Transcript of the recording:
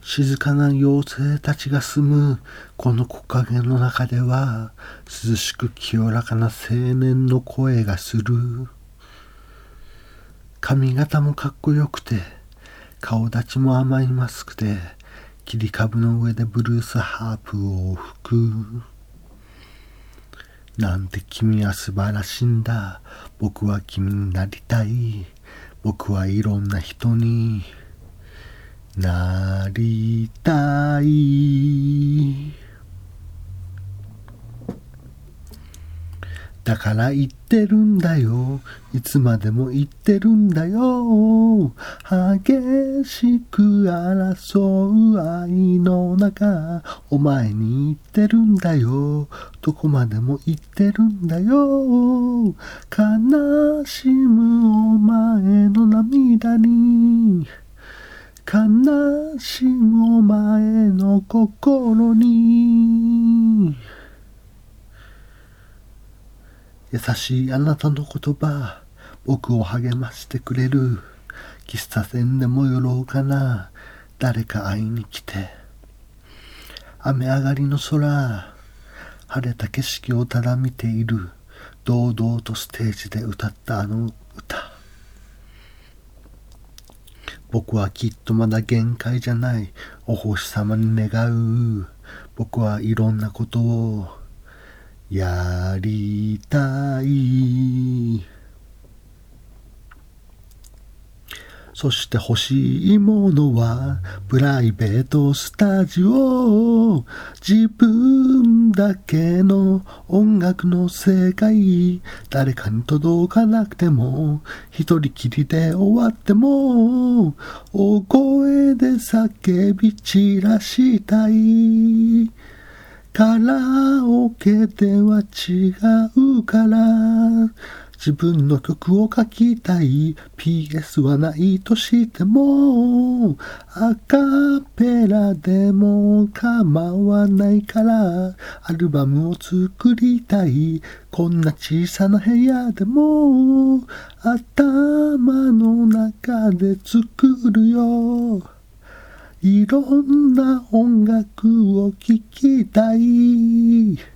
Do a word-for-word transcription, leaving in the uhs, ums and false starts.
静かな妖精たちが住むこの木陰の中では、涼しく清らかな青年の声がする。髪型もかっこよくて、顔立ちも甘いマスクで、切り株の上でブルースハープを吹く。なんて君は素晴らしいんだ。僕は君になりたい。僕はいろんな人になりたい。だから言ってるんだよ。いつまでも言ってるんだよ。激しく争う愛の中、お前に言ってるんだよ。どこまでも言ってるんだよ。悲しむお前の涙に、悲しむお前の心に。優しいあなたの言葉、僕を励ましてくれる。喫茶店でも寄ろうかな。誰か会いに来て。雨上がりの空、晴れた景色をただ見ている。堂々とステージで歌ったあの歌。僕はきっとまだ限界じゃない。お星様に願う。僕はいろんなことをやりたい。そして欲しいものはプライベートスタジオ。自分だけの音楽の世界。誰かに届かなくても、一人きりで終わっても、大声で叫び散らしたい。カラオケでは違うから、自分の曲を書きたい。 ピーエス はないとしても、アカペラでも構わないから、アルバムを作りたい。こんな小さな部屋でも頭の中で作るよ。いろんな音楽を聴きたい。